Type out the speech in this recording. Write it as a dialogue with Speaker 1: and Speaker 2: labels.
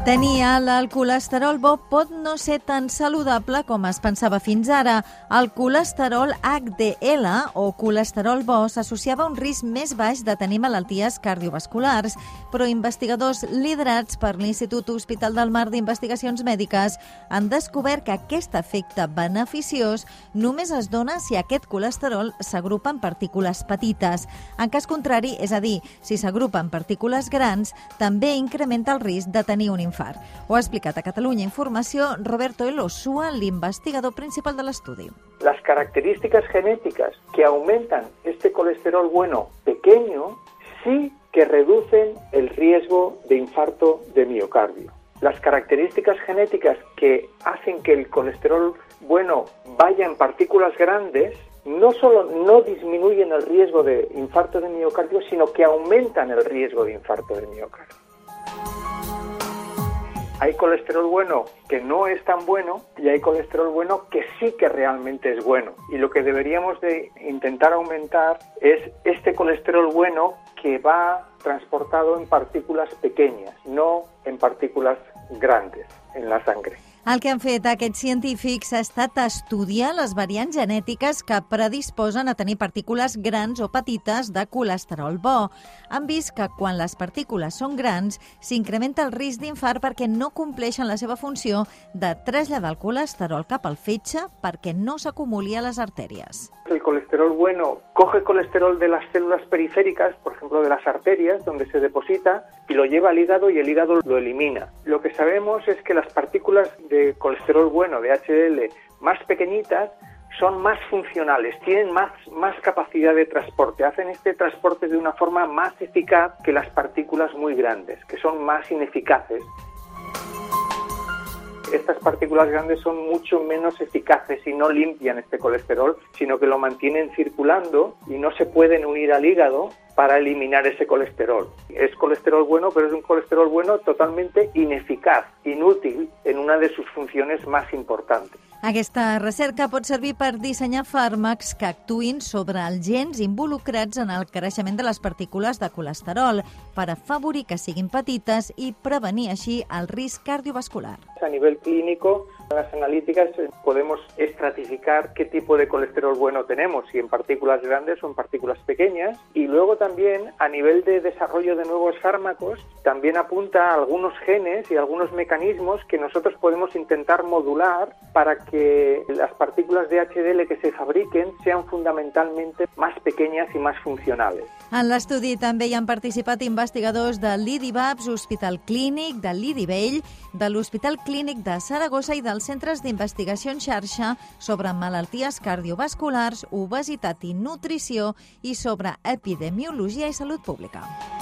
Speaker 1: Tenir alt el colesterol bo pot no ser tan saludable com es pensava fins ara. El colesterol HDL o colesterol bo s'associava a un risc més baix de tenir malalties cardiovasculars, però investigadors liderats per l'Institut Hospital del Mar d'Investigacions Mèdiques han descobert que aquest efecte beneficiós només es dona si aquest colesterol s'agrupa en partícules petites. En cas contrari, és a dir, si s'agrupa en partícules grans, també incrementa el risc de tenir un infart. Ho ha explicat a Catalunya Informació Roberto Elosúa, l'investigador principal de l'estudi.
Speaker 2: Las características genéticas que aumentan este colesterol bueno pequeño sí que reducen el riesgo de infarto de miocardio. Las características genéticas que hacen que el colesterol bueno vaya en partículas grandes no solo no disminuyen el riesgo de infarto de miocardio, sino que aumentan el riesgo de infarto de miocardio. Hay colesterol bueno que no es tan bueno y hay colesterol bueno que sí que realmente es bueno. Y lo que deberíamos de intentar aumentar es este colesterol bueno que va transportado en partículas pequeñas, no en partículas grandes en la sangre.
Speaker 1: El que han fet aquests científics ha estat estudiar les variants genètiques que predisposen a tenir partícules grans o petites de colesterol bo. Han vist que quan les partícules són grans s'incrementa el risc d'infart perquè no compleixen la seva funció de traslladar el colesterol cap al fetge perquè no s'acumuli a les artèries.
Speaker 2: El colesterol bueno coge colesterol de las células periféricas, por ejemplo de las arterias, donde se deposita, y lo lleva al hígado y el hígado lo elimina. Lo que sabemos es que las partículas de colesterol bueno, de HDL, más pequeñitas, son más funcionales, tienen más capacidad de transporte, hacen este transporte de una forma más eficaz que las partículas muy grandes, que son más ineficaces. Estas partículas grandes son mucho menos eficaces y no limpian este colesterol, sino que lo mantienen circulando y no se pueden unir al hígado para eliminar ese colesterol. Es colesterol bueno, pero es un colesterol bueno totalmente ineficaz, inútil en una de sus funciones más importantes.
Speaker 1: Aquesta recerca pot servir per dissenyar fàrmacs que actuïn sobre els gens involucrats en el creixement de les partícules de colesterol per afavorir que siguin petites i prevenir així el risc cardiovascular.
Speaker 2: A nivel clínico, en las analíticas podemos estratificar qué tipo de colesterol bueno tenemos, si en partículas grandes o en partículas pequeñas, y luego también a nivel de desarrollo de nuevos fármacos también apunta a algunos genes y algunos mecanismos que nosotros podemos intentar modular para que las partículas de HDL que se fabriquen sean fundamentalmente más pequeñas y más funcionales.
Speaker 1: En l'estudi també hi han participat investigadors de l'IDIVAPS, Hospital Clínic, de l'IDIVELL, de l'Hospital Clínic de Saragossa i dels Centres d'Investigació en Xarxa sobre malalties cardiovasculars, obesitat i nutrició i sobre epidemiologia i salut pública.